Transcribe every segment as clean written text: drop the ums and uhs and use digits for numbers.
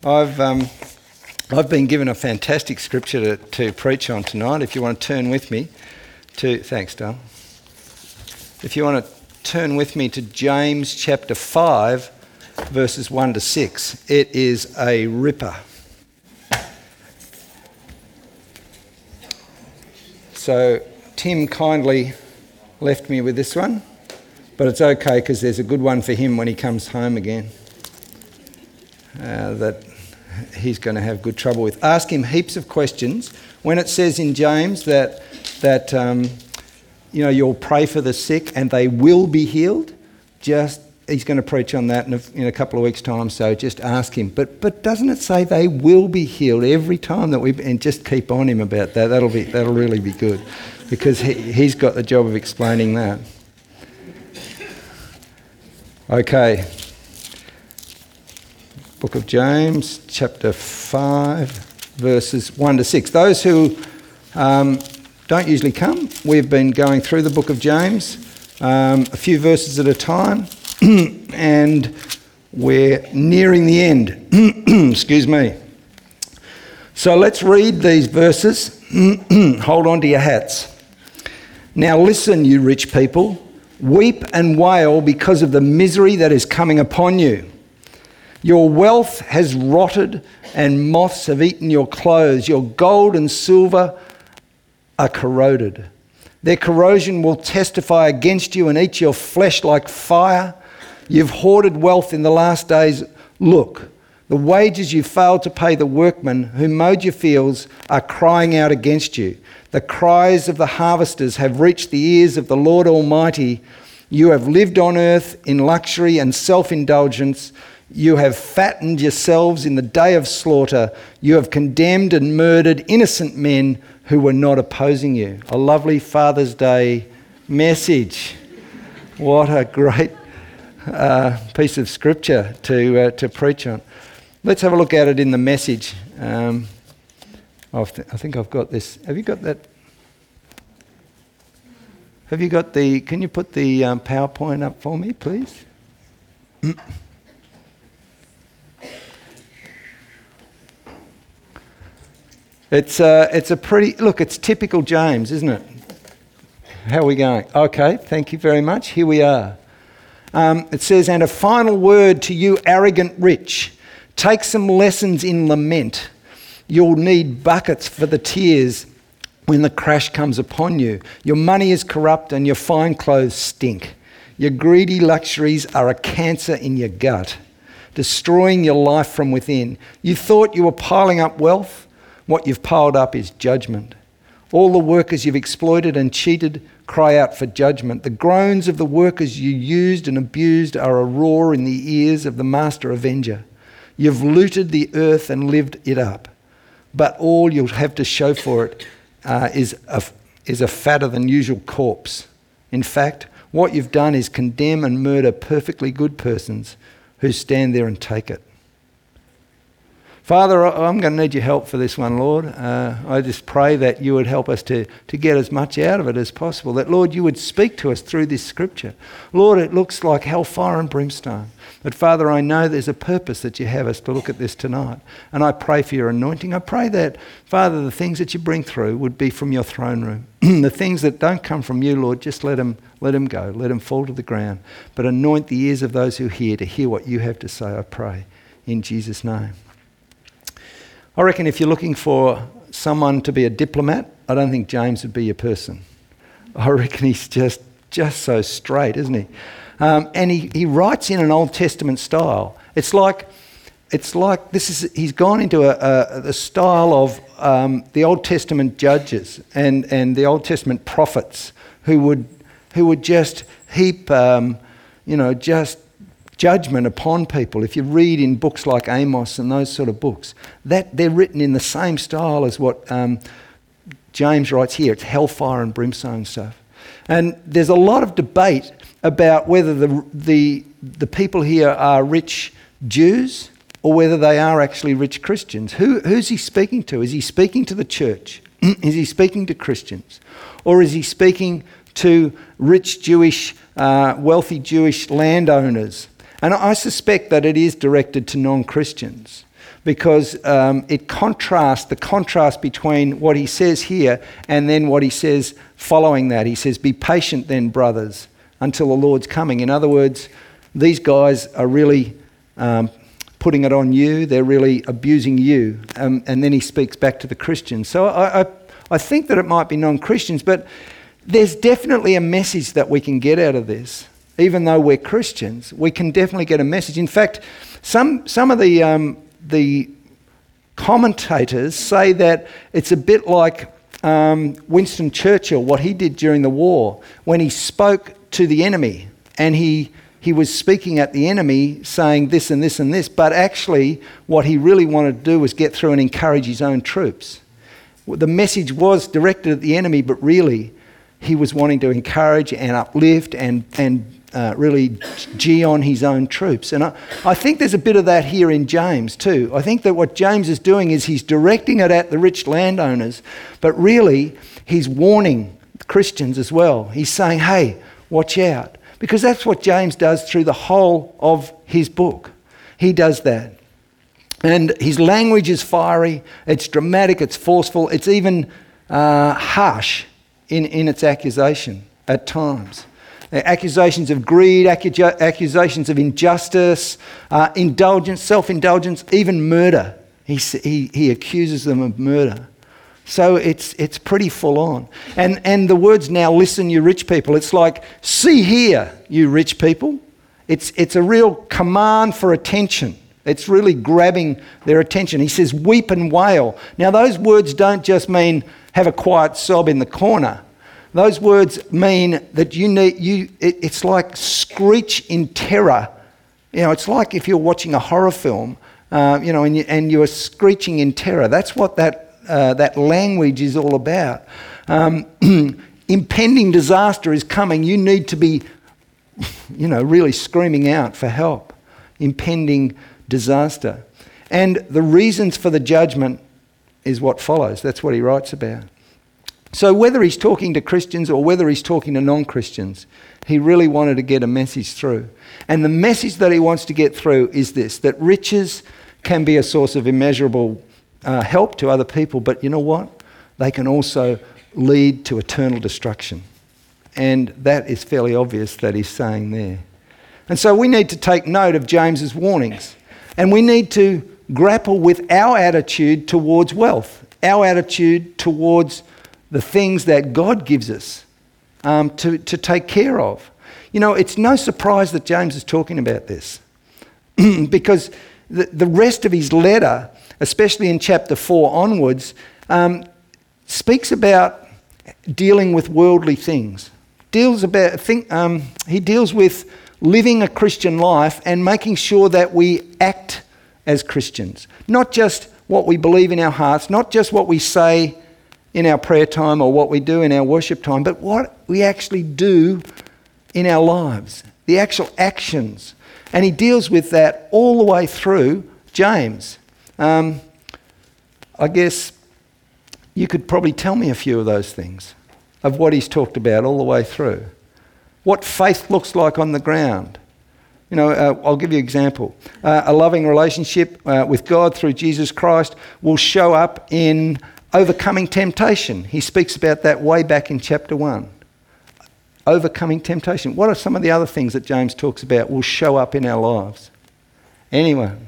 I've been given a fantastic scripture to preach on tonight. If you want to turn with me to... Thanks, Dale. If you want to turn with me to James chapter 5, verses 1 to 6. It is a ripper. So Tim kindly left me with this one, but it's okay because there's a good one for him when he comes home again. That he's going to have good trouble with. Ask him heaps of questions. When it says in James that you'll pray for the sick and they will be healed, he's going to preach on that in a couple of weeks' time. So just ask him. But doesn't it say they will be healed every time and just keep on him about that? That'll really be good, because he's got the job of explaining that. Okay. Book of James, chapter 5, verses 1 to 6. Those who don't usually come, we've been going through the book of James, a few verses at a time, and we're nearing the end. Excuse me. So let's read these verses. Hold on to your hats. Now listen, you rich people, weep and wail because of the misery that is coming upon you. Your wealth has rotted and moths have eaten your clothes. Your gold and silver are corroded. Their corrosion will testify against you and eat your flesh like fire. You've hoarded wealth in the last days. Look, the wages you failed to pay the workmen who mowed your fields are crying out against you. The cries of the harvesters have reached the ears of the Lord Almighty. You have lived on earth in luxury and self-indulgence. You have fattened yourselves in the day of slaughter. You have condemned and murdered innocent men who were not opposing you. A lovely Father's Day message. What a great piece of scripture to preach on. Let's have a look at it in the Message. I think I've got this. Have you got that? Have you got the... Can you put the PowerPoint up for me, please? It's a pretty... Look, it's typical James, isn't it? How are we going? Okay, thank you very much. Here we are. It says, and a final word to you arrogant rich. Take some lessons in lament. You'll need buckets for the tears when the crash comes upon you. Your money is corrupt and your fine clothes stink. Your greedy luxuries are a cancer in your gut, destroying your life from within. You thought you were piling up wealth. What you've piled up is judgment. All the workers you've exploited and cheated cry out for judgment. The groans of the workers you used and abused are a roar in the ears of the master avenger. You've looted the earth and lived it up, but all you'll have to show for it is a fatter than usual corpse. In fact, what you've done is condemn and murder perfectly good persons who stand there and take it. Father, I'm going to need your help for this one, Lord. I just pray that you would help us to get as much out of it as possible. That, Lord, you would speak to us through this scripture. Lord, it looks like hellfire and brimstone. But, Father, I know there's a purpose that you have us to look at this tonight. And I pray for your anointing. I pray that, Father, the things that you bring through would be from your throne room. The things that don't come from you, Lord, just let them go. Let them fall to the ground. But anoint the ears of those who hear to hear what you have to say, I pray. In Jesus' name. I reckon if you're looking for someone to be a diplomat, I don't think James would be your person. I reckon he's just so straight, isn't he? And he writes in an Old Testament style. It's like he's gone into the style of the Old Testament judges and the Old Testament prophets who would just heap just judgment upon people. If you read in books like Amos and those sort of books, that they're written in the same style as what James writes here. It's hellfire and brimstone stuff. And there's a lot of debate about whether the people here are rich Jews or whether they are actually rich Christians. Who's he speaking to? Is he speaking to the church? Is he speaking to Christians? Or is he speaking to rich Jewish, wealthy Jewish landowners? And I suspect that it is directed to non-Christians. because it contrasts, the contrast between what he says here and then what he says following that. He says, "Be patient then, brothers, until the Lord's coming." In other words, these guys are really putting it on you. They're really abusing you. And then he speaks back to the Christians. So I think that it might be non-Christians, but there's definitely a message that we can get out of this. Even though we're Christians, we can definitely get a message. In fact, some of the commentators say that it's a bit like Winston Churchill, what he did during the war, when he spoke to the enemy, and he was speaking at the enemy saying this and this and this, but actually what he really wanted to do was get through and encourage his own troops. The message was directed at the enemy, but really he was wanting to encourage and uplift and really gee on his own troops. And I think there's a bit of that here in James too. I think that what James is doing is he's directing it at the rich landowners, but really he's warning Christians as well. He's saying, hey, watch out. Because that's what James does through the whole of his book. He does that. And his language is fiery, it's dramatic, it's forceful, it's even harsh in its accusation at times. Accusations of greed, accusations of injustice, indulgence, self-indulgence, even murder. He accuses them of murder. So it's pretty full on. And the words, "Now listen, you rich people," it's like, "See here, you rich people." It's a real command for attention. It's really grabbing their attention. He says, "Weep and wail." Now those words don't just mean have a quiet sob in the corner. Those words mean that it's like screech in terror. It's like if you're watching a horror film, and you are screeching in terror. That's what that language is all about. Impending disaster is coming. You need to be, really screaming out for help. Impending disaster. And the reasons for the judgment is what follows. That's what he writes about. So whether he's talking to Christians or whether he's talking to non-Christians, he really wanted to get a message through. And the message that he wants to get through is this, that riches can be a source of immeasurable help to other people, but you know what? They can also lead to eternal destruction. And that is fairly obvious that he's saying there. And so we need to take note of James's warnings. And we need to grapple with our attitude towards wealth, our attitude towards the things that God gives us to take care of. It's no surprise that James is talking about this because the rest of his letter, especially in chapter 4 onwards, speaks about dealing with worldly things. He deals with living a Christian life and making sure that we act as Christians. Not just what we believe in our hearts, not just what we say in our prayer time or what we do in our worship time, but what we actually do in our lives, the actual actions. And he deals with that all the way through James. I guess you could probably tell me a few of those things, of what he's talked about all the way through. What faith looks like on the ground. I'll give you an example. A loving relationship with God through Jesus Christ will show up in overcoming temptation. He speaks about that way back in chapter 1. Overcoming temptation. What are some of the other things that James talks about will show up in our lives? Anyone?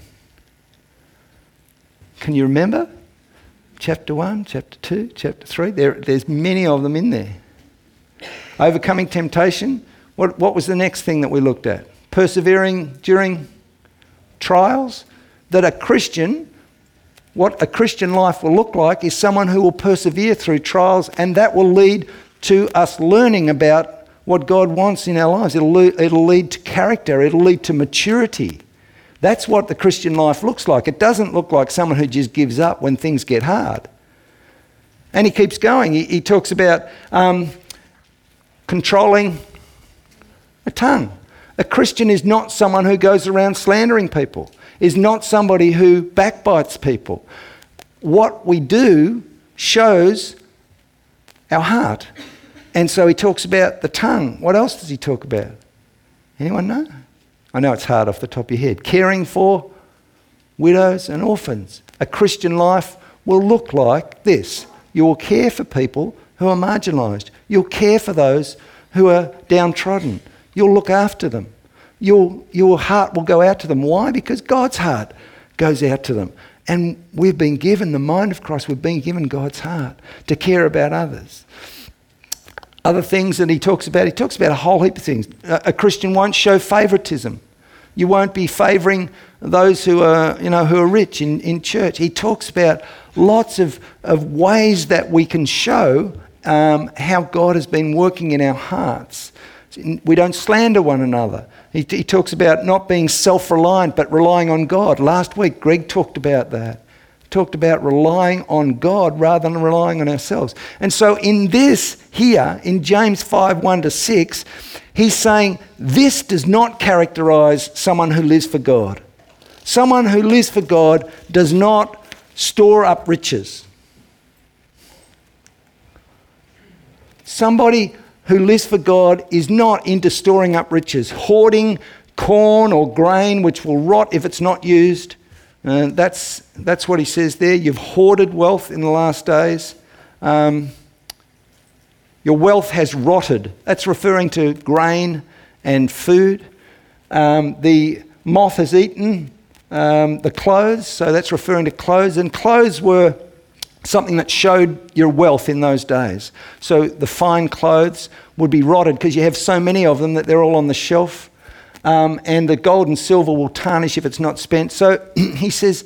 Can you remember? Chapter 1, chapter 2, chapter 3. There's many of them in there. Overcoming temptation. What was the next thing that we looked at? Persevering during trials. That what a Christian life will look like is someone who will persevere through trials, and that will lead to us learning about what God wants in our lives. It'll lead to character. It'll lead to maturity. That's what the Christian life looks like. It doesn't look like someone who just gives up when things get hard. And he keeps going. He talks about controlling a tongue. A Christian is not someone who goes around slandering people, is not somebody who backbites people. What we do shows our heart. And so he talks about the tongue. What else does he talk about? Anyone know? I know it's hard off the top of your head. Caring for widows and orphans. A Christian life will look like this. You will care for people who are marginalised. You'll care for those who are downtrodden. You'll look after them. Your heart will go out to them. Why? Because God's heart goes out to them. And we've been given the mind of Christ. We've been given God's heart to care about others. Other things that he talks about a whole heap of things. A Christian won't show favouritism. You won't be favouring those who are rich in church. He talks about lots of ways that we can show how God has been working in our hearts. We don't slander one another. He talks about not being self-reliant but relying on God. Last week, Greg talked about that. He talked about relying on God rather than relying on ourselves. And so in this here, in James 5:1-6, he's saying this does not characterise someone who lives for God. Someone who lives for God does not store up riches. Somebody who lives for God is not into storing up riches, hoarding corn or grain which will rot if it's not used. That's what he says there. You've hoarded wealth in the last days. Your wealth has rotted. That's referring to grain and food. The moth has eaten the clothes, so that's referring to clothes. And clothes were something that showed your wealth in those days. So the fine clothes would be rotted because you have so many of them that they're all on the shelf. And the gold and silver will tarnish if it's not spent. So he says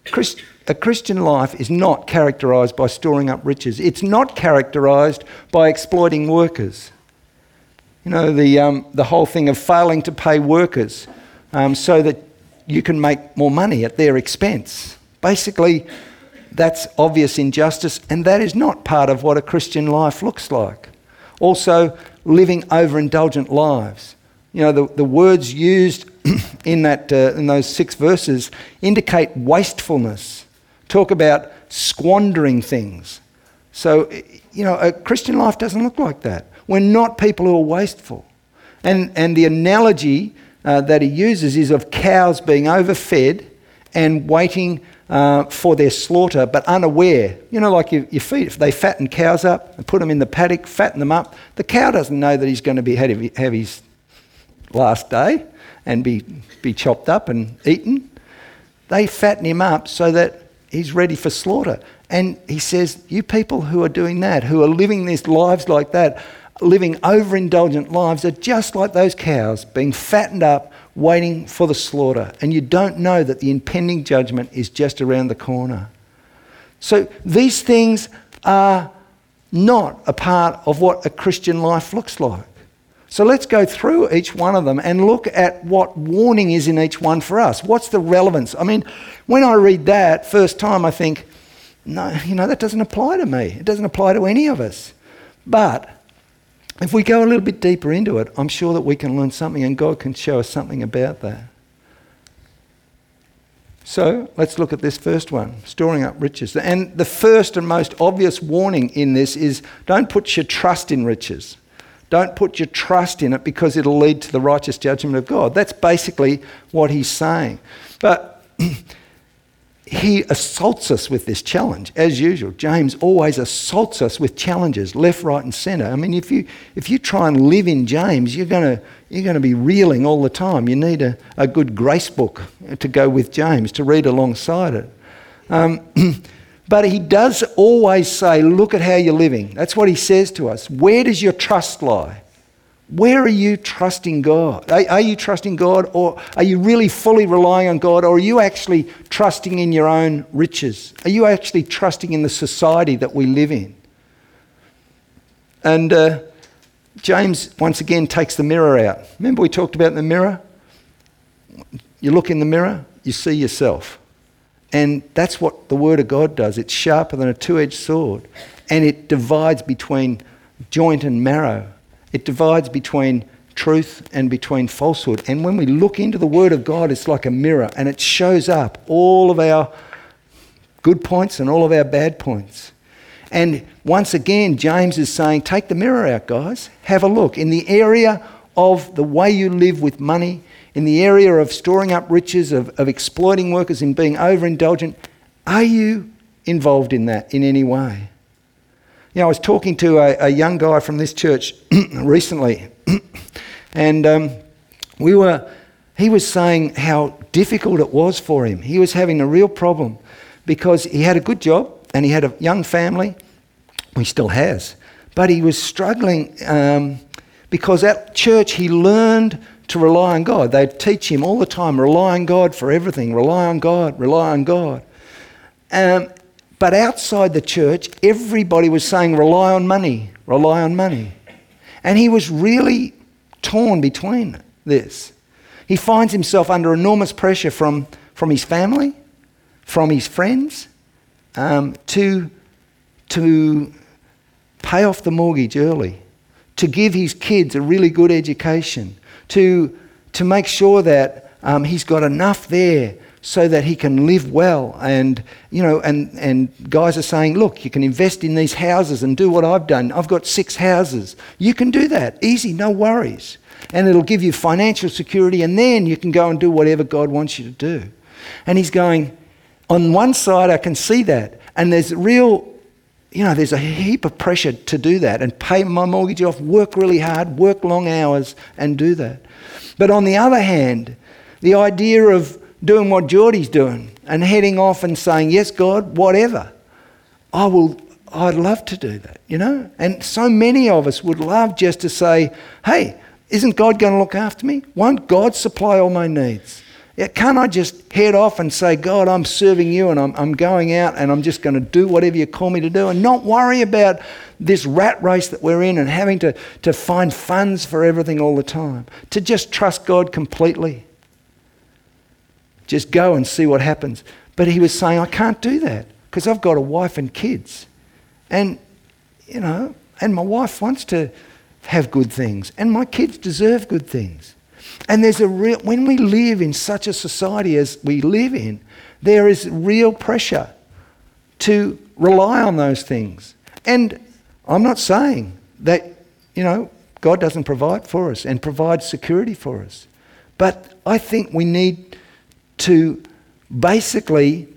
a Christian life is not characterised by storing up riches. It's not characterised by exploiting workers. You know, the whole thing of failing to pay workers so that you can make more money at their expense. Basically, that's obvious injustice, and that is not part of what a Christian life looks like. Also, living overindulgent lives. You know, the words used in those 6 verses indicate wastefulness. Talk about squandering things. So, you know, a Christian life doesn't look like that. We're not people who are wasteful. And the analogy that he uses is of cows being overfed and waiting for their slaughter, but unaware. You know, like you feed, if they fatten cows up and put them in the paddock, fatten them up, the cow doesn't know that he's going to have his last day and be chopped up and eaten. They fatten him up so that he's ready for slaughter. And he says, you people who are doing that, who are living these lives like that, living overindulgent lives, are just like those cows being fattened up, waiting for the slaughter. And you don't know that the impending judgment is just around the corner. So these things are not a part of what a Christian life looks like. So let's go through each one of them and look at what warning is in each one for us. What's the relevance? I mean, when I read that first time, I think, no, that doesn't apply to me. It doesn't apply to any of us. But if we go a little bit deeper into it, I'm sure that we can learn something and God can show us something about that. So let's look at this first one, storing up riches. And the first and most obvious warning in this is don't put your trust in riches. Don't put your trust in it because it'll lead to the righteous judgment of God. That's basically what he's saying. But he assaults us with this challenge, as usual. James always assaults us with challenges, left, right, and centre. I mean, if you try and live in James, you're going to be reeling all the time. You need a good grace book to go with James, to read alongside it. But he does always say, look at how you're living. That's what he says to us. Where does your trust lie? Where are you trusting God? Are you trusting God, or are you really fully relying on God, or are you actually trusting in your own riches? Are you actually trusting in the society that we live in? And James once again takes the mirror out. Remember we talked about the mirror? You look in the mirror, you see yourself. And that's what the Word of God does. It's sharper than a two-edged sword. And it divides between joint and marrow. It divides between truth and between falsehood. And when we look into the Word of God, it's like a mirror, and it shows up all of our good points and all of our bad points. And once again, James is saying, take the mirror out, guys. Have a look. In the area of the way you live with money, in the area of storing up riches, of exploiting workers, in being overindulgent. Are you involved in that in any way? You know, I was talking to a young guy from this church recently, and he was saying how difficult it was for him. He was having a real problem because he had a good job and he had a young family. He still has. But he was struggling because at church he learned to rely on God. They'd teach him all the time, rely on God for everything, rely on God, rely on God. But outside the church, everybody was saying, rely on money, rely on money. And he was really torn between this. He finds himself under enormous pressure from his family, from his friends, to pay off the mortgage early, to give his kids a really good education, to make sure that he's got enough there so that he can live well. And, you know, and guys are saying, look, you can invest in these houses and do what I've done. I've got 6 houses. You can do that. Easy, no worries. And it'll give you financial security, and then you can go and do whatever God wants you to do. And he's going, on one side I can see that, and there's there's a heap of pressure to do that and pay my mortgage off, work really hard, work long hours and do that. But on the other hand, the idea of doing what Geordie's doing and heading off and saying, yes, God, whatever, I'd love to do that, you know? And so many of us would love just to say, hey, isn't God going to look after me? Won't God supply all my needs? Yeah, can't I just head off and say, God, I'm serving you and I'm going out and I'm just going to do whatever you call me to do and not worry about this rat race that we're in and having to find funds for everything all the time. To just trust God completely. Just go and see what happens. But he was saying, I can't do that because I've got a wife and kids. And, you know, and my wife wants to have good things and my kids deserve good things. And there's when we live in such a society as we live in, there is real pressure to rely on those things. And I'm not saying that, you know, God doesn't provide for us and provide security for us. But I think we need to basically,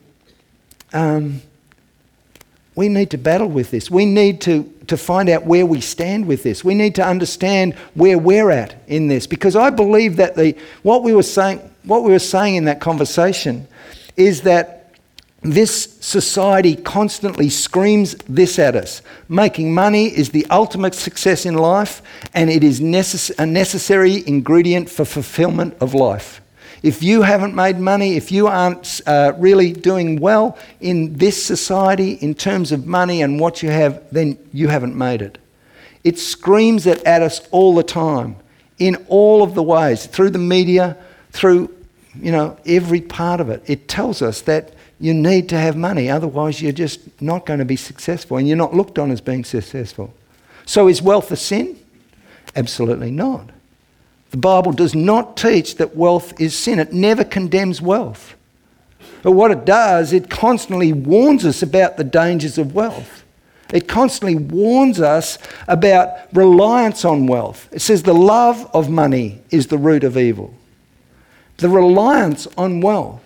we need to battle with this. We need to find out where we stand with this. We need to understand where we're at in this, because I believe that what we were saying in that conversation is that this society constantly screams this at us. Making money is the ultimate success in life, and it is a necessary ingredient for fulfillment of life. If you haven't made money, if you aren't really doing well in this society in terms of money and what you have, then you haven't made it. It screams it at us all the time, in all of the ways, through the media, through, you know, every part of it. It tells us that you need to have money, otherwise you're just not going to be successful and you're not looked on as being successful. So is wealth a sin? Absolutely not. The Bible does not teach that wealth is sin. It never condemns wealth. But what it does, it constantly warns us about the dangers of wealth. It constantly warns us about reliance on wealth. It says the love of money is the root of evil. The reliance on wealth.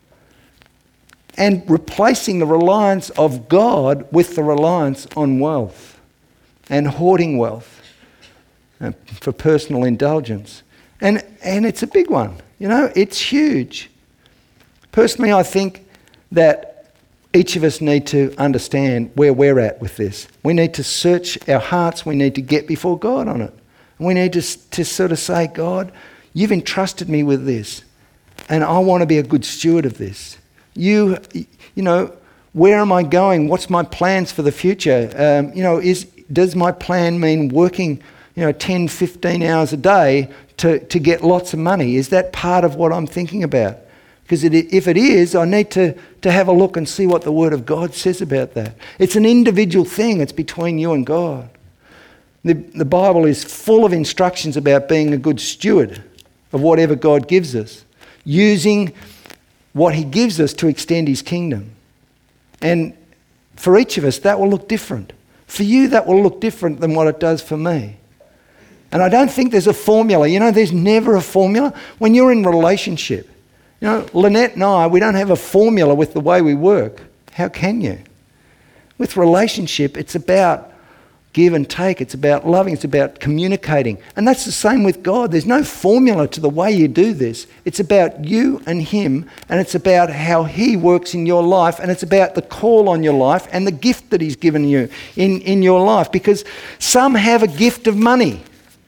And replacing the reliance of God with the reliance on wealth. And hoarding wealth. For personal indulgence. And it's a big one, you know, it's huge. Personally, I think that each of us need to understand where we're at with this. We need to search our hearts, we need to get before God on it. And we need to sort of say, God, you've entrusted me with this, and I want to be a good steward of this. You know, where am I going? What's my plans for the future? Does my plan mean working 10, 15 hours a day to get lots of money? Is that part of what I'm thinking about? Because if it is, I need to have a look and see what the Word of God says about that. It's an individual thing. It's between you and God. The Bible is full of instructions about being a good steward of whatever God gives us, using what He gives us to extend His kingdom. And for each of us, that will look different. For you, that will look different than what it does for me. And I don't think there's a formula. You know, there's never a formula. When you're in relationship, you know, Lynette and I, we don't have a formula with the way we work. How can you? With relationship, it's about give and take. It's about loving. It's about communicating. And that's the same with God. There's no formula to the way you do this. It's about you and him, and it's about how he works in your life, and it's about the call on your life and the gift that he's given you in your life. Because some have a gift of money.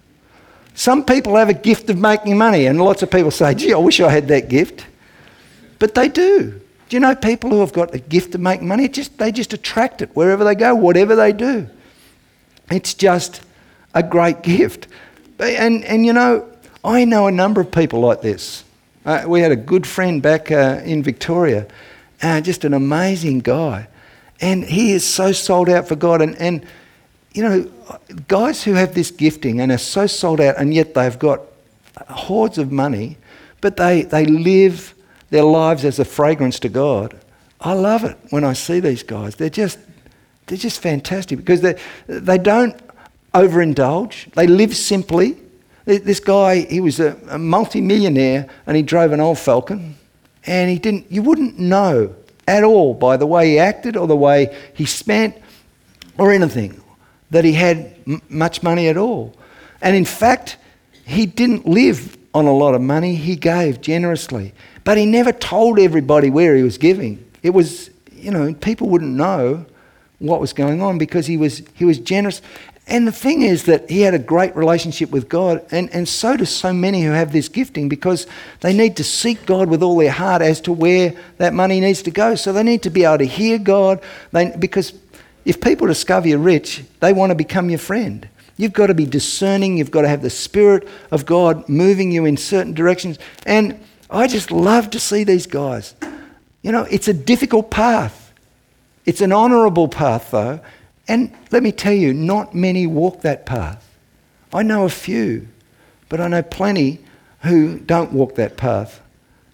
Some people have a gift of making money, and lots of people say, gee, I wish I had that gift. But they do. Do you know people who have got a gift of making money? They just attract it wherever they go, whatever they do. It's just a great gift. And you know, I know a number of people like this. We had a good friend back in Victoria, just an amazing guy. And he is so sold out for God. And you know, guys who have this gifting and are so sold out, and yet they've got hordes of money, but they live their lives as a fragrance to God. I love it when I see these guys. They're just fantastic because they don't overindulge. They live simply. This guy, he was a multi-millionaire, and he drove an old Falcon, and you wouldn't know at all by the way he acted or the way he spent or anything that he had much money at all. And in fact, he didn't live on a lot of money. He gave generously. But he never told everybody where he was giving. It was, you know, people wouldn't know what was going on because he was generous. And the thing is that he had a great relationship with God, and so do so many who have this gifting, because they need to seek God with all their heart as to where that money needs to go. So they need to be able to hear God, because if people discover you're rich, they want to become your friend. You've got to be discerning. You've got to have the Spirit of God moving you in certain directions. And I just love to see these guys. You know, it's a difficult path. It's an honourable path, though. And let me tell you, not many walk that path. I know a few, but I know plenty who don't walk that path.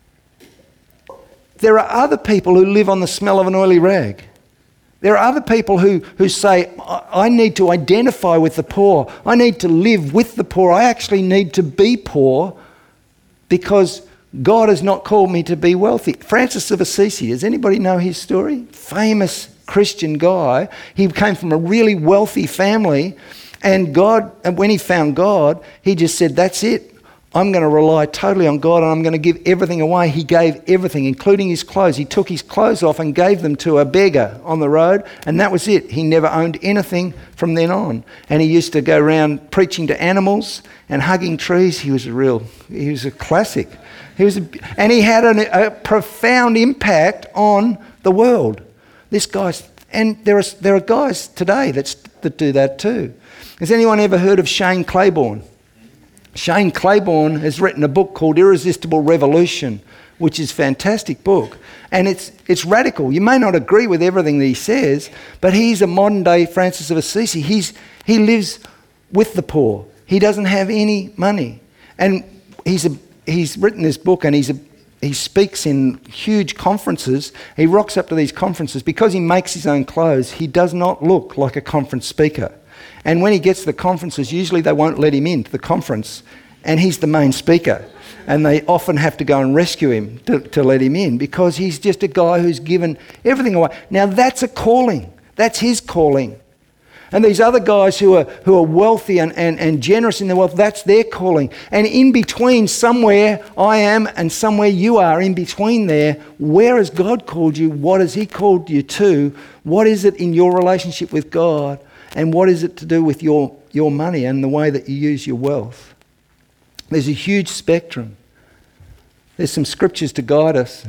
There are other people who live on the smell of an oily rag. There are other people who say, I need to identify with the poor. I need to live with the poor. I actually need to be poor because God has not called me to be wealthy. Francis of Assisi, does anybody know his story? Famous Christian guy. He came from a really wealthy family, and when he found God, he just said, that's it. I'm going to rely totally on God, and I'm going to give everything away. He gave everything, including his clothes. He took his clothes off and gave them to a beggar on the road, and that was it. He never owned anything from then on. And he used to go around preaching to animals and hugging trees. He was a classic. And he had a profound impact on the world. This guy, and there are guys today that do that too. Has anyone ever heard of Shane Claiborne? Shane Claiborne has written a book called Irresistible Revolution, which is a fantastic book. And it's radical. You may not agree with everything that he says, but he's a modern day Francis of Assisi. He lives with the poor. He doesn't have any money. And he's written this book, and he speaks in huge conferences. He rocks up to these conferences. Because he makes his own clothes, he does not look like a conference speaker. And when he gets to the conferences, usually they won't let him into the conference, and he's the main speaker. And they often have to go and rescue him to let him in, because he's just a guy who's given everything away. Now that's a calling. That's his calling. And these other guys who are wealthy and generous in their wealth, that's their calling. And in between, somewhere I am and somewhere you are, in between there, where has God called you? What has he called you to? What is it in your relationship with God? And what is it to do with your money and the way that you use your wealth? There's a huge spectrum. There's some scriptures to guide us.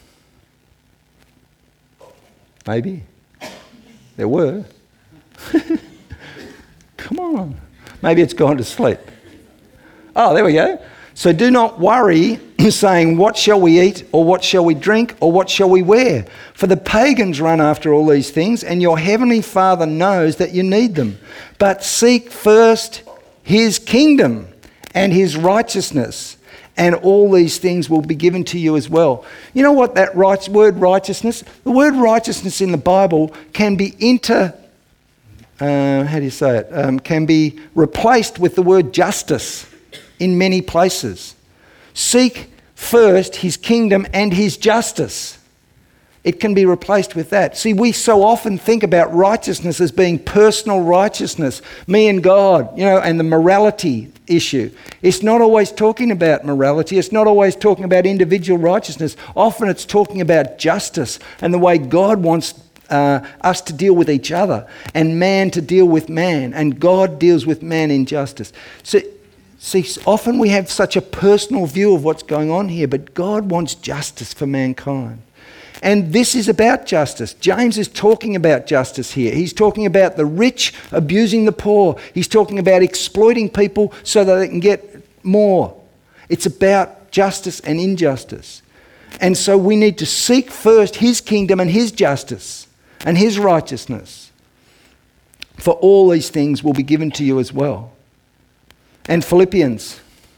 Maybe. There were. Come on. Maybe it's gone to sleep. Oh, there we go. So do not worry, saying, what shall we eat, or what shall we drink, or what shall we wear? For the pagans run after all these things, and your heavenly Father knows that you need them. But seek first his kingdom and his righteousness, and all these things will be given to you as well. You know what that word righteousness? The word righteousness in the Bible can be how do you say it, can be replaced with the word justice in many places. Seek first his kingdom and his justice. It can be replaced with that. See, we so often think about righteousness as being personal righteousness, me and God, and the morality issue. It's not always talking about morality. It's not always talking about individual righteousness. Often it's talking about justice and the way God wants us to deal with each other and man to deal with man, and God deals with man in justice. So, see, often we have such a personal view of what's going on here, but God wants justice for mankind. And this is about justice. James is talking about justice here. He's talking about the rich abusing the poor. He's talking about exploiting people so that they can get more. It's about justice and injustice. And so we need to seek first his kingdom and his justice and his righteousness. For all these things will be given to you as well. And Philippians,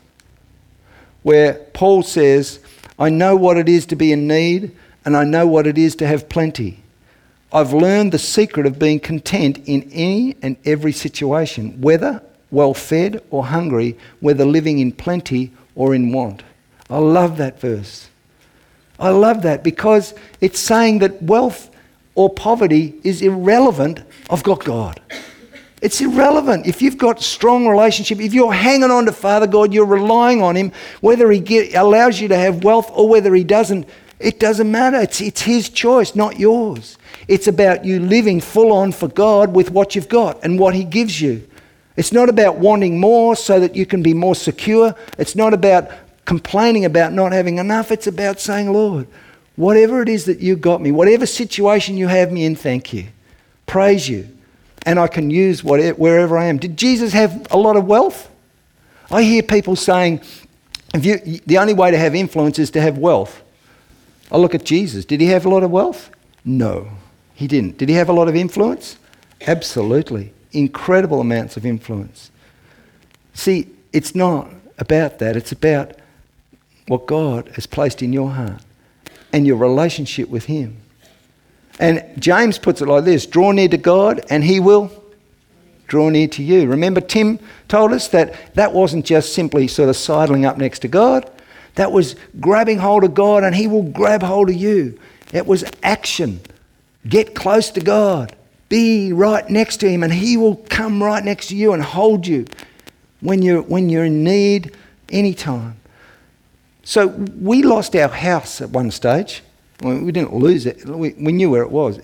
where Paul says, I know what it is to be in need, and I know what it is to have plenty. I've learned the secret of being content in any and every situation, whether well-fed or hungry, whether living in plenty or in want. I love that verse. I love that because it's saying that wealth or poverty is irrelevant. I've got God. It's irrelevant. If you've got strong relationship, if you're hanging on to Father God, you're relying on him, whether he allows you to have wealth or whether he doesn't, it doesn't matter. It's his choice, not yours. It's about you living full on for God with what you've got and what he gives you. It's not about wanting more so that you can be more secure. It's not about complaining about not having enough. It's about saying, Lord, whatever it is that you got me, whatever situation you have me in, thank you. Praise you. And I can use wherever I am. Did Jesus have a lot of wealth? I hear people saying, the only way to have influence is to have wealth. I look at Jesus. Did he have a lot of wealth? No, he didn't. Did he have a lot of influence? Absolutely. Incredible amounts of influence. See, it's not about that. It's about what God has placed in your heart and your relationship with him. And James puts it like this: draw near to God and he will draw near to you. Remember, Tim told us that wasn't just simply sort of sidling up next to God. That was grabbing hold of God and he will grab hold of you. It was action. Get close to God. Be right next to him and he will come right next to you and hold you when you're in need anytime. So we lost our house at one stage. Well, we didn't lose it. We knew where it was.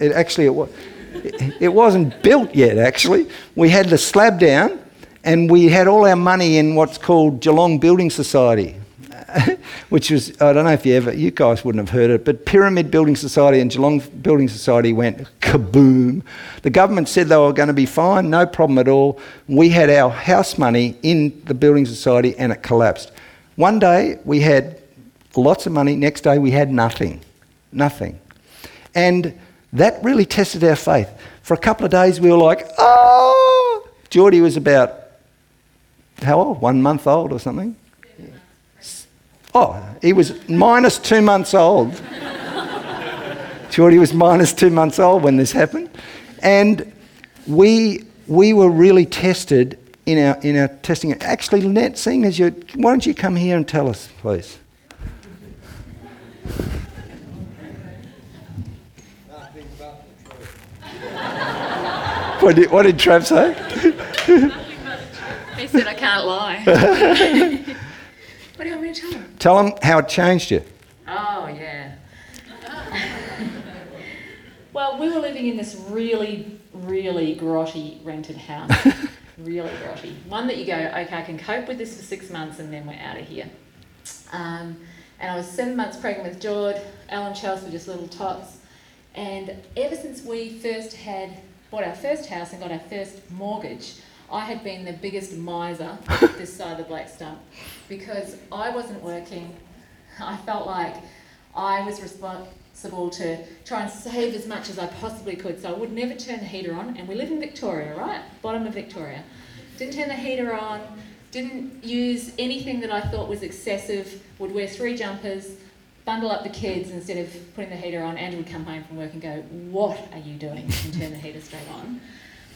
It wasn't built yet, actually. We had the slab down and we had all our money in what's called Geelong Building Society. Which was, I don't know if you guys wouldn't have heard it, but Pyramid Building Society and Geelong Building Society went kaboom. The government said they were going to be fine, no problem at all. We had our house money in the Building Society and it collapsed. One day we had lots of money, next day we had nothing. And that really tested our faith. For a couple of days we were like, oh! Geordie was about, how old? 1 month old or something? Oh, he was minus 2 months old. Geordie was minus 2 months old when this happened. And we were really tested in our testing. Actually, Lynette, seeing as why don't you come here and tell us, please? What did Trav say? He said, I can't lie. What do you want me to tell him? Tell him how it changed you. Oh, yeah. Well, we were living in this really, really grotty rented house. Really grotty. One that you go, okay, I can cope with this for 6 months and then we're out of here. And I was 7 months pregnant with George. Alan and Chelsea were just little tots. And ever since we first bought our first house and got our first mortgage, I had been the biggest miser this side of the Black Stump because I wasn't working. I felt like I was responsible to try and save as much as I possibly could, so I would never turn the heater on. And we live in Victoria, right? Bottom of Victoria. Didn't turn the heater on, didn't use anything that I thought was excessive, would wear 3 jumpers, bundle up the kids instead of putting the heater on. Andrew would come home from work and go, what are you doing? And turn the heater straight on.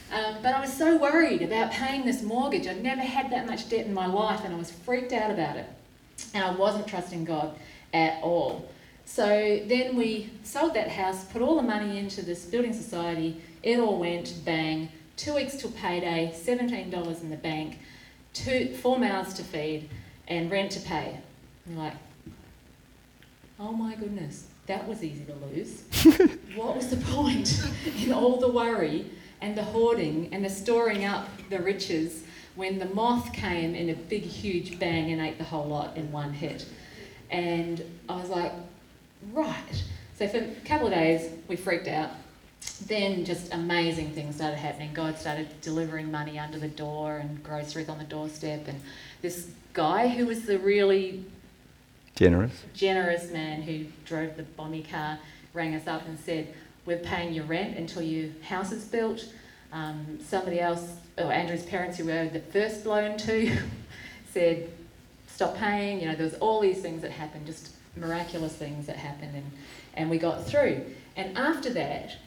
But I was so worried about paying this mortgage. I'd never had that much debt in my life, and I was freaked out about it. And I wasn't trusting God at all. So then we sold that house, put all the money into this building society. It all went bang. 2 weeks till payday, $17 in the bank, 4 mouths to feed, and rent to pay. And you're like, oh my goodness, that was easy to lose. What was the point in all the worry and the hoarding and the storing up the riches when the moth came in a big, huge bang and ate the whole lot in one hit? And I was like, right. So for a couple of days, we freaked out. Then just amazing things started happening. God started delivering money under the door and groceries on the doorstep. And this guy who was the really generous man who drove the Bommy car rang us up and said, we're paying your rent until your house is built. Somebody else, Andrew's parents who we owed the first loan to, said, stop paying. You know, there was all these things that happened, just miraculous things that happened, and we got through. And after that,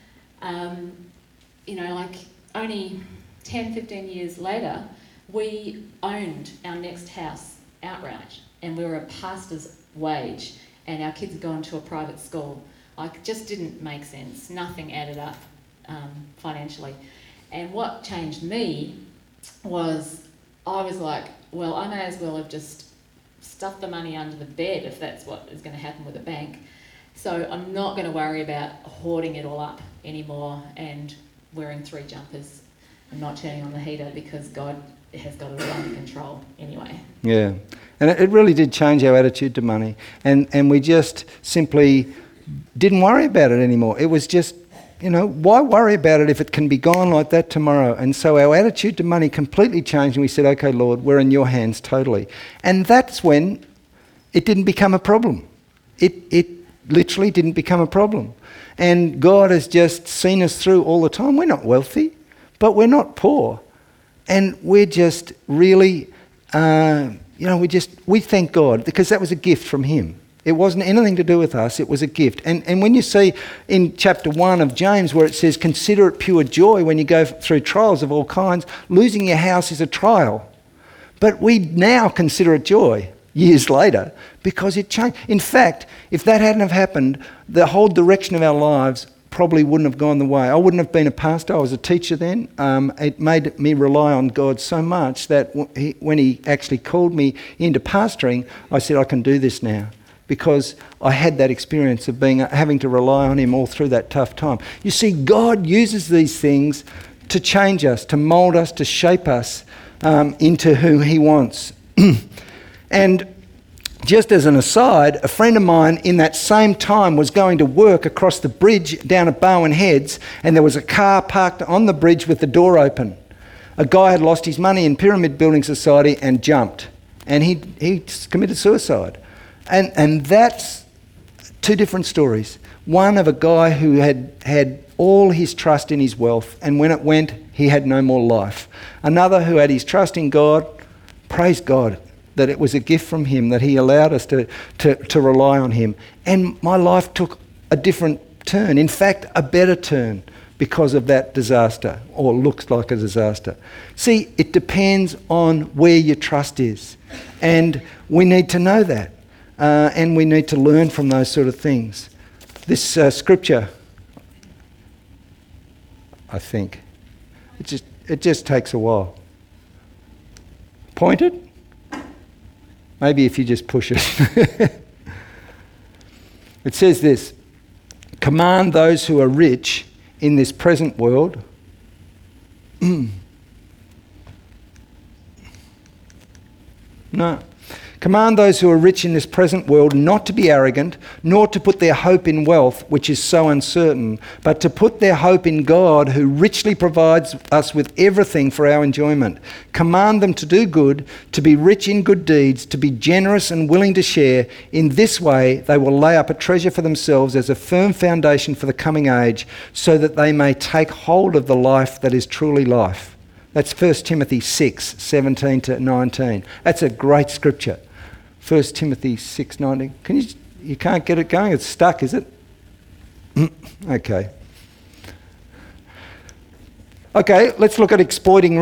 like only 10, 15 years later, we owned our next house outright, and we were a pastor's wage, and our kids had gone to a private school. Like, it just didn't make sense. Nothing added up financially. And what changed me was I was like, well, I may as well have just stuffed the money under the bed if that's what is going to happen with a bank. So I'm not going to worry about hoarding it all up anymore and wearing 3 jumpers and not turning on the heater, because God has got it all under control anyway. Yeah, and it really did change our attitude to money, and we just simply didn't worry about it anymore. It was just, why worry about it if it can be gone like that tomorrow? And so our attitude to money completely changed, and we said, okay, Lord, we're in your hands totally. And that's when it didn't become a problem. It literally didn't become a problem. And God has just seen us through all the time. We're not wealthy, but we're not poor. And we're just really, we thank God, because that was a gift from him. It wasn't anything to do with us, it was a gift. And when you see in chapter 1 of James where it says, consider it pure joy when you go through trials of all kinds, losing your house is a trial. But we now consider it joy years later because it changed. In fact, if that hadn't have happened, the whole direction of our lives probably wouldn't have gone the way. I wouldn't have been a pastor. I was a teacher then. It made me rely on God so much that when he actually called me into pastoring, I said, I can do this now, because I had that experience of having to rely on him all through that tough time. You see, God uses these things to change us, to mould us, to shape us into who he wants. And just as an aside, a friend of mine in that same time was going to work across the bridge down at Bowen Heads, and there was a car parked on the bridge with the door open. A guy had lost his money in Pyramid Building Society and jumped, and he committed suicide. And that's 2 different stories. One of a guy who had all his trust in his wealth, and when it went, he had no more life. Another who had his trust in God. Praise God that it was a gift from him, that he allowed us to rely on him. And my life took a different turn, in fact, a better turn, because of that disaster, or looks like a disaster. See, it depends on where your trust is. And we need to know that. And we need to learn from those sort of things. This scripture, I think, it just takes a while. Pointed? Maybe if you just push it. It says this: command those who are rich in this present world. No. Command those who are rich in this present world not to be arrogant, nor to put their hope in wealth, which is so uncertain, but to put their hope in God, who richly provides us with everything for our enjoyment. Command them to do good, to be rich in good deeds, to be generous and willing to share. In this way, they will lay up a treasure for themselves as a firm foundation for the coming age, so that they may take hold of the life that is truly life. That's 1 Timothy 6, 17 to 19. That's a great scripture. 1 Timothy 6:19. You can't get it going? It's stuck, is it? Okay. Okay, let's look at exploiting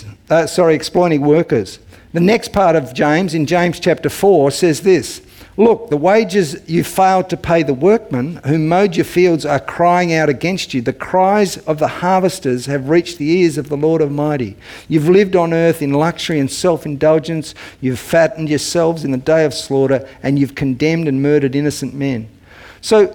workers. The next part of James, in James chapter 4, says this: "Look, the wages you failed to pay the workmen who mowed your fields are crying out against you. The cries of the harvesters have reached the ears of the Lord Almighty. You've lived on earth in luxury and self-indulgence. You've fattened yourselves in the day of slaughter, and you've condemned and murdered innocent men." So,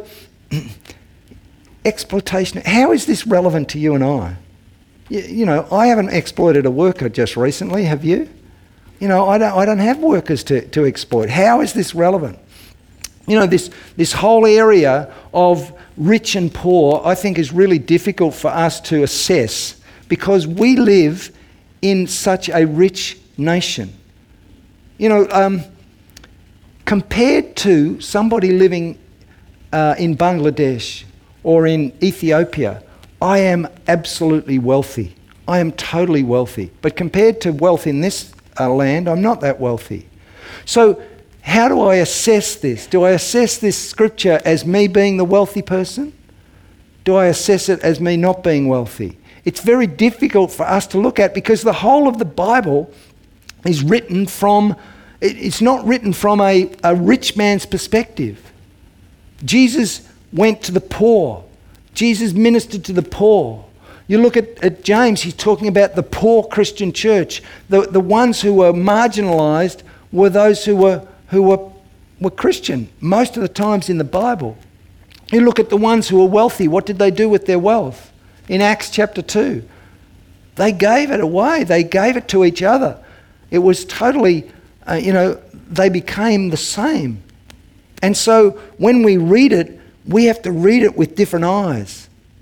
exploitation, how is this relevant to you and I? You know, I haven't exploited a worker just recently, have you? You know, I don't have workers to exploit. How is this relevant? You know, this whole area of rich and poor, I think, is really difficult for us to assess because we live in such a rich nation. You know, compared to somebody living in Bangladesh or in Ethiopia, I am absolutely wealthy. I am totally wealthy. But compared to wealth in this land, I'm not that wealthy. So how do I assess this? Do I assess this scripture as me being the wealthy person? Do I assess it as me not being wealthy? It's very difficult for us to look at because the whole of the Bible is written from, it's not written from a rich man's perspective. Jesus went to the poor. Jesus ministered to the poor. You look at James, he's talking about the poor Christian church. The ones who were marginalised were those who were Christian, most of the times in the Bible. You look at the ones who were wealthy, what did they do with their wealth? In Acts chapter 2, they gave it away. They gave it to each other. It was totally, they became the same. And so when we read it, we have to read it with different eyes.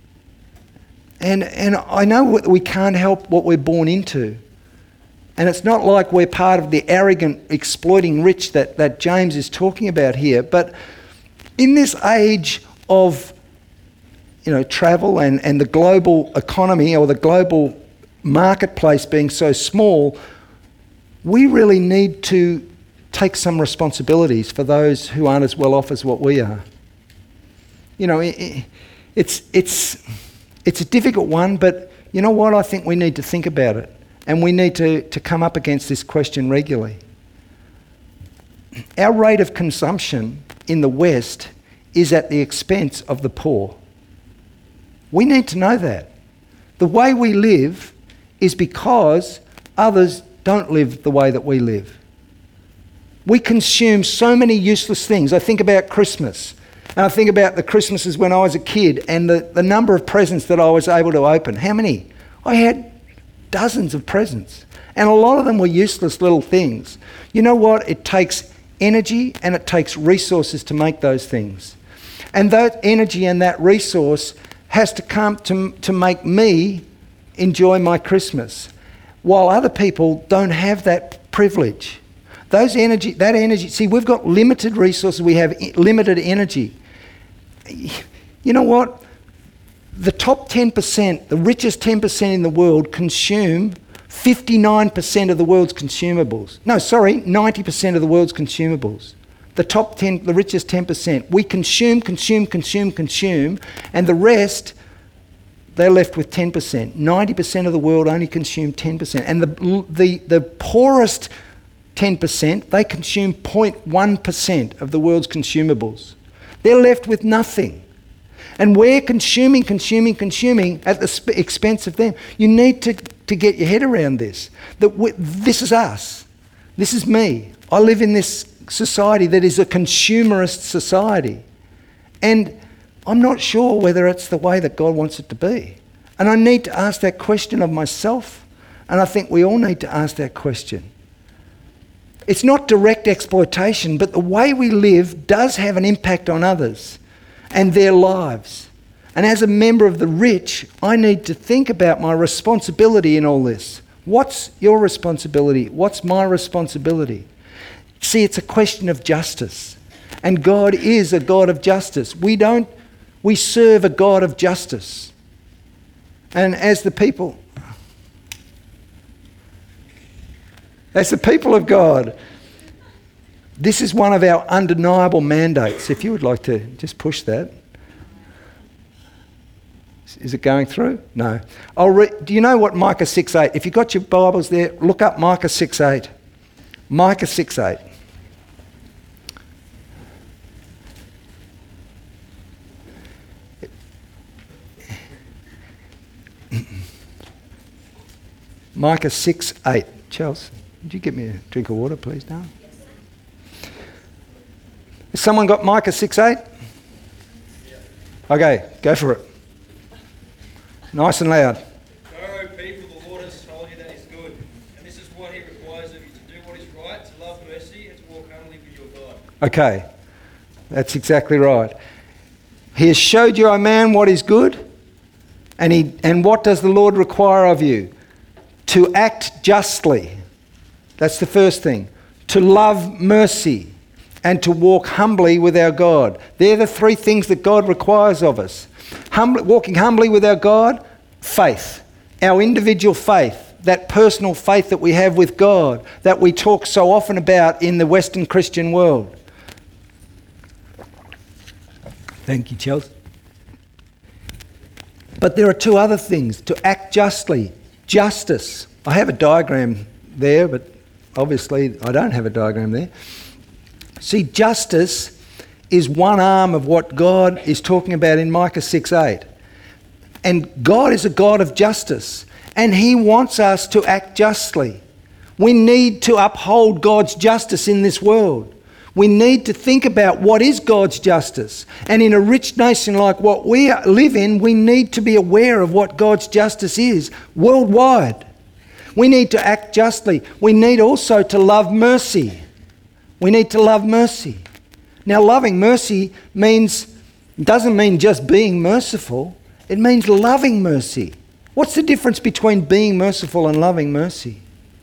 And I know we can't help what we're born into. And it's not like we're part of the arrogant, exploiting rich that James is talking about here. But in this age of, travel and the global economy or the global marketplace being so small, we really need to take some responsibilities for those who aren't as well off as what we are. You know, it's a difficult one, but you know what? I think we need to think about it. And we need to come up against this question regularly. Our rate of consumption in the West is at the expense of the poor. We need to know that. The way we live is because others don't live the way that we live. We consume so many useless things. I think about Christmas. And I think about the Christmases when I was a kid and the number of presents that I was able to open. How many? I had dozens of presents. And a lot of them were useless little things. You know what? It takes energy and it takes resources to make those things. And that energy and that resource has to come to make me enjoy my Christmas, while other people don't have that privilege. That energy, see, we've got limited resources, we have limited energy. You know what? The top 10%, the richest 10% in the world consume 59% of the world's consumables. 90% of the world's consumables. The top 10, the richest 10%. We consume, and the rest, they're left with 10%. 90% of the world only consume 10%. And the poorest 10%, they consume 0.1% of the world's consumables. They're left with nothing. And we're consuming at the expense of them. You need to get your head around this. This is us. This is me. I live in this society that is a consumerist society. And I'm not sure whether it's the way that God wants it to be. And I need to ask that question of myself. And I think we all need to ask that question. It's not direct exploitation, but the way we live does have an impact on others and their lives. And as a member of the rich, I need to think about my responsibility in all this. What's your responsibility? What's my responsibility? See, it's a question of justice. And God is a God of justice. We serve a God of justice. And as the people of God, this is one of our undeniable mandates. If you would like to just push that. Is it going through? No. Do you know what Micah 6:8? If you've got your Bibles there, look up Micah 6:8. Micah 6:8. Micah 6:8. Chelsea, would you get me a drink of water, please, darling? Has someone got Micah 6:8? Okay, go for it. Nice and loud. Know, O people, the Lord has told you that He's good, and this is what He requires of you, to do what is right, to love mercy, and to walk humbly with your God. Okay, that's exactly right. He has showed you, O man, what is good, and what does the Lord require of you? To act justly. That's the first thing. To love mercy and to walk humbly with our God. They're the three things that God requires of us. Walking humbly with our God, faith. Our individual faith. That personal faith that we have with God that we talk so often about in the Western Christian world. Thank you, Chelsea. But there are two other things. To act justly. Justice. I have a diagram there, but obviously I don't have a diagram there. See, justice is one arm of what God is talking about in Micah 6:8. And God is a God of justice, and He wants us to act justly. We need to uphold God's justice in this world. We need to think about what is God's justice. And in a rich nation like what we live in, we need to be aware of what God's justice is worldwide. We need to act justly. We need also to love mercy. We need to love mercy. Now, loving mercy doesn't mean just being merciful. It means loving mercy. What's the difference between being merciful and loving mercy?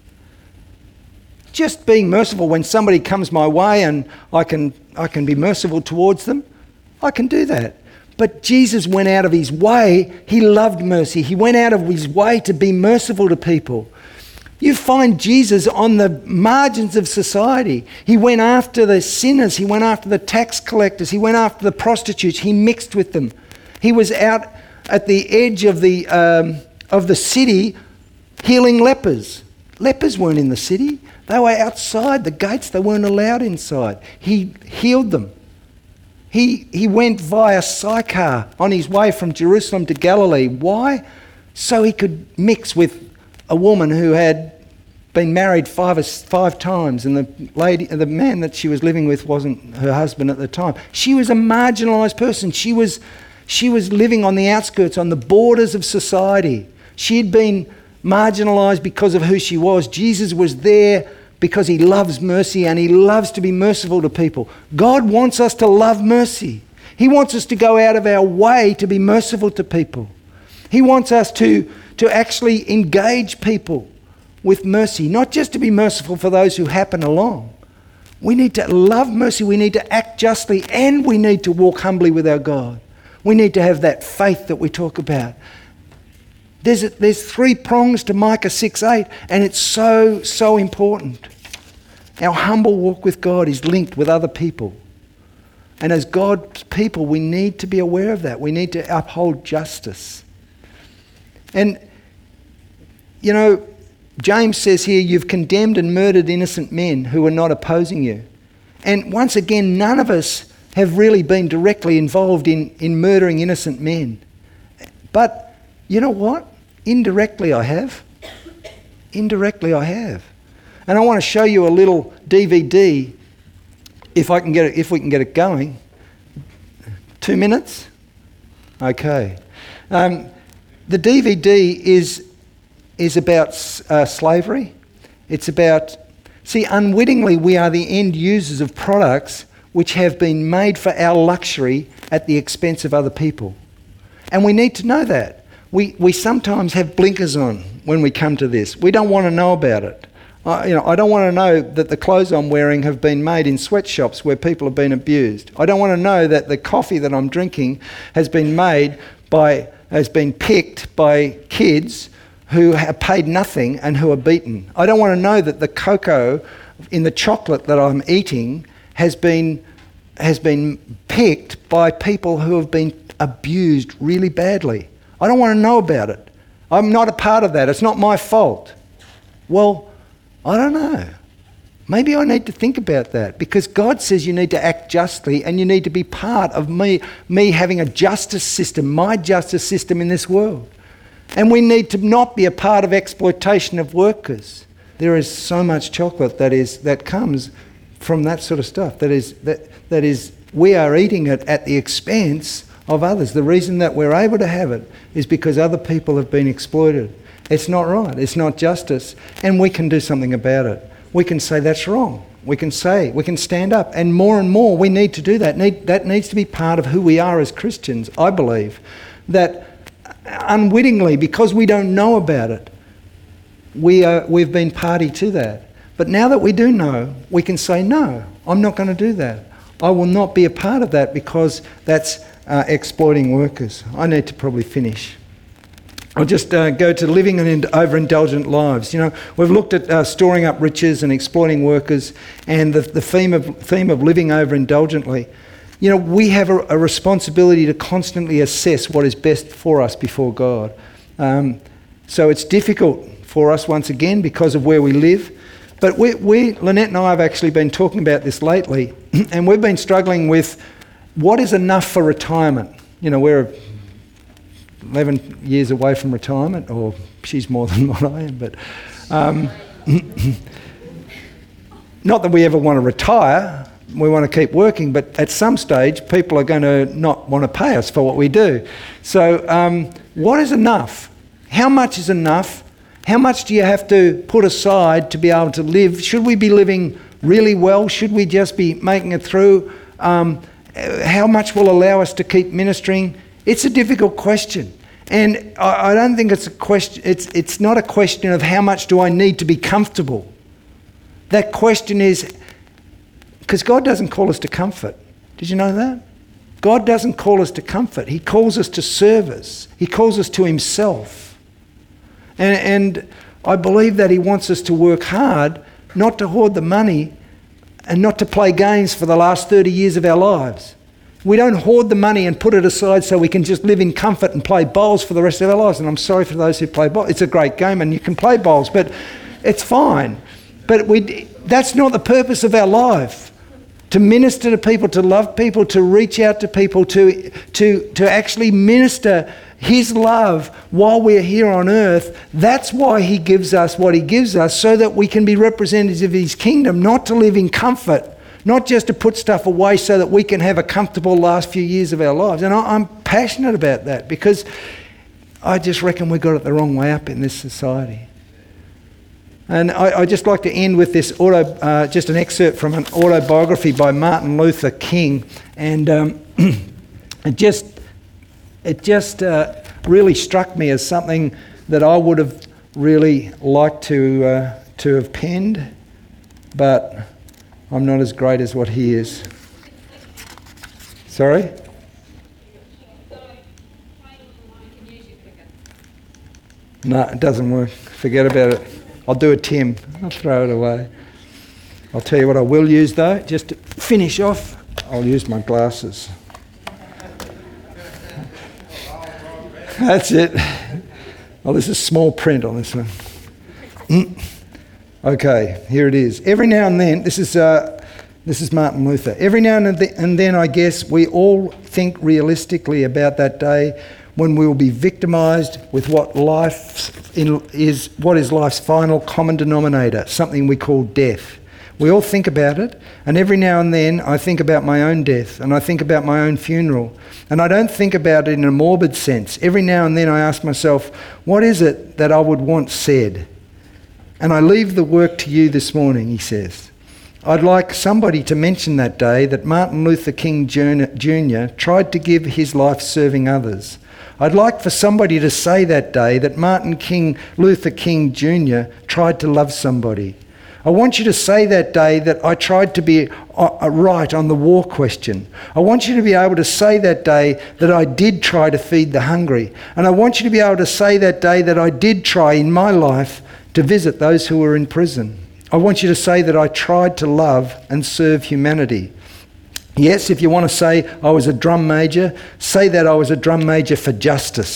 Just being merciful when somebody comes my way and I can be merciful towards them, I can do that. But Jesus went out of His way. He loved mercy. He went out of His way to be merciful to people. You find Jesus on the margins of society. He went after the sinners. He went after the tax collectors. He went after the prostitutes. He mixed with them. He was out at the edge of the city healing lepers. Lepers weren't in the city. They were outside the gates. They weren't allowed inside. He healed them. He went via Sychar on his way from Jerusalem to Galilee. Why? So he could mix with a woman who had been married five times, and the man that she was living with wasn't her husband at the time. She was a marginalised person. She was living on the outskirts, on the borders of society. She had been marginalised because of who she was. Jesus was there because He loves mercy and He loves to be merciful to people. God wants us to love mercy. He wants us to go out of our way to be merciful to people. He wants us to actually engage people with mercy, not just to be merciful for those who happen along. We need to love mercy, we need to act justly, and we need to walk humbly with our God. We need to have that faith that we talk about. There's three prongs to Micah 6:8, and it's so important. Our humble walk with God is linked with other people. And as God's people, we need to be aware of that. We need to uphold justice. And, you know, James says here, you've condemned and murdered innocent men who were not opposing you. And once again, none of us have really been directly involved in murdering innocent men. But you know what? Indirectly I have. Indirectly I have. And I want to show you a little DVD, if we can get it going. 2 minutes? Okay. The DVD is about slavery. It's about, unwittingly we are the end users of products which have been made for our luxury at the expense of other people. And we need to know that. We sometimes have blinkers on when we come to this. We don't want to know about it. I don't want to know that the clothes I'm wearing have been made in sweatshops where people have been abused. I don't want to know that the coffee that I'm drinking has been picked by kids who have paid nothing and who are beaten. I don't want to know that the cocoa in the chocolate that I'm eating has been picked by people who have been abused really badly. I don't want to know about it. I'm not a part of that. It's not my fault. Well, I don't know. Maybe I need to think about that, because God says you need to act justly and you need to be part of me having a justice system, my justice system in this world. And we need to not be a part of exploitation of workers. There is so much chocolate that comes from that sort of stuff. That is we are eating it at the expense of others. The reason that we're able to have it is because other people have been exploited. It's not right. It's not justice. And we can do something about it. We can say that's wrong. We can stand up. And more we need to do that. That needs to be part of who we are as Christians, I believe. That unwittingly, because we don't know about it, we've been party to that. But now that we do know, we can say, no, I'm not going to do that. I will not be a part of that, because that's exploiting workers. I need to probably finish. I'll just go to living overindulgent lives. We've looked at storing up riches and exploiting workers, and the theme of living overindulgently. We have a responsibility to constantly assess what is best for us before God. So it's difficult for us, once again, because of where we live. But Lynette and I have actually been talking about this lately, and we've been struggling with what is enough for retirement. We're 11 years away from retirement, or she's more than what I am, but not that we ever want to retire. We want to keep working, but at some stage people are going to not want to pay us for what we do. So what is enough? How much is enough? How much do you have to put aside to be able to live? Should we be living really well? Should we just be making it through? How much will allow us to keep ministering? It's a difficult question. And I don't think it's a question. It's not a question of how much do I need to be comfortable. That question is, because God doesn't call us to comfort. Did you know that? God doesn't call us to comfort. He calls us to service. He calls us to himself. And I believe that he wants us to work hard, not to hoard the money and not to play games for the last 30 years of our lives. We don't hoard the money and put it aside so we can just live in comfort and play bowls for the rest of our lives. And I'm sorry for those who play bowls. It's a great game and you can play bowls, but it's fine. But that's not the purpose of our life. To minister to people, to love people, to reach out to people, to actually minister his love while we're here on earth. That's why he gives us what he gives us, so that we can be representatives of his kingdom, not to live in comfort, not just to put stuff away so that we can have a comfortable last few years of our lives. And I'm passionate about that, because I just reckon we got it the wrong way up in this society. And I just like to end with this just an excerpt from an autobiography by Martin Luther King, and it just really struck me as something that I would have really liked to have penned, but I'm not as great as what he is. Sorry? No, it doesn't work. Forget about it. I'll do a Tim. I'll throw it away. I'll tell you what I will use, though. Just to finish off, I'll use my glasses. That's it. Oh, this is small print on this one. Okay, here it is. Every now and then, this is Martin Luther. Every now and then, I guess, we all think realistically about that day when we will be victimised with what is life's final common denominator, something we call death. We all think about it, and every now and then I think about my own death, and I think about my own funeral, and I don't think about it in a morbid sense. Every now and then I ask myself, what is it that I would want said? And I leave the work to you this morning, he says. I'd like somebody to mention that day that Martin Luther King Jr. tried to give his life serving others. I'd like for somebody to say that day that Martin Luther King Jr. tried to love somebody. I want you to say that day that I tried to be right on the war question. I want you to be able to say that day that I did try to feed the hungry. And I want you to be able to say that day that I did try in my life to visit those who were in prison. I want you to say that I tried to love and serve humanity. Yes, if you want to say I was a drum major, say that I was a drum major for justice.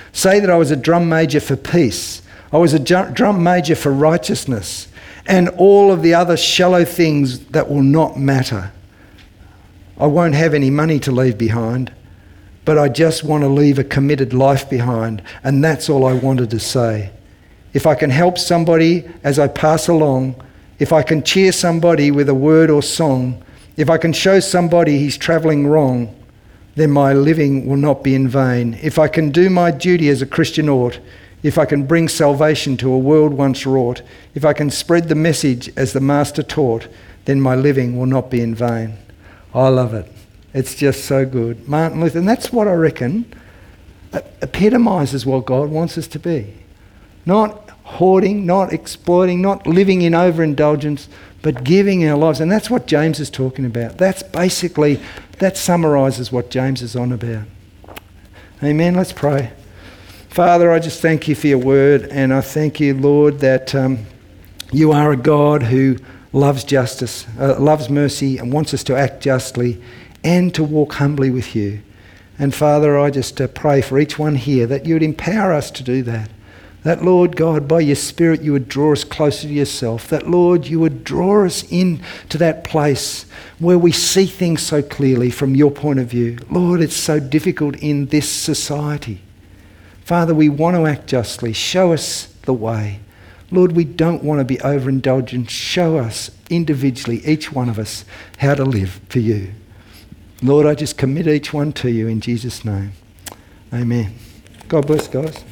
Say that I was a drum major for peace. I was a drum major for righteousness and all of the other shallow things that will not matter. I won't have any money to leave behind, but I just want to leave a committed life behind, and that's all I wanted to say. If I can help somebody as I pass along, if I can cheer somebody with a word or song, if I can show somebody he's travelling wrong, then my living will not be in vain. If I can do my duty as a Christian ought, if I can bring salvation to a world once wrought, if I can spread the message as the Master taught, then my living will not be in vain. I love it. It's just so good. Martin Luther, and that's what I reckon epitomises what God wants us to be. Not hoarding, not exploiting, not living in overindulgence, but giving our lives. And that's what James is talking about. That summarises what James is on about. Amen. Let's pray. Father, I just thank you for your word, and I thank you, Lord, that you are a God who loves justice, loves mercy, and wants us to act justly and to walk humbly with you. And Father, I just pray for each one here that you would empower us to do that. That, Lord God, by your Spirit, you would draw us closer to yourself. That, Lord, you would draw us into that place where we see things so clearly from your point of view. Lord, it's so difficult in this society. Father, we want to act justly. Show us the way. Lord, we don't want to be overindulgent. Show us individually, each one of us, how to live for you. Lord, I just commit each one to you in Jesus' name. Amen. God bless, guys.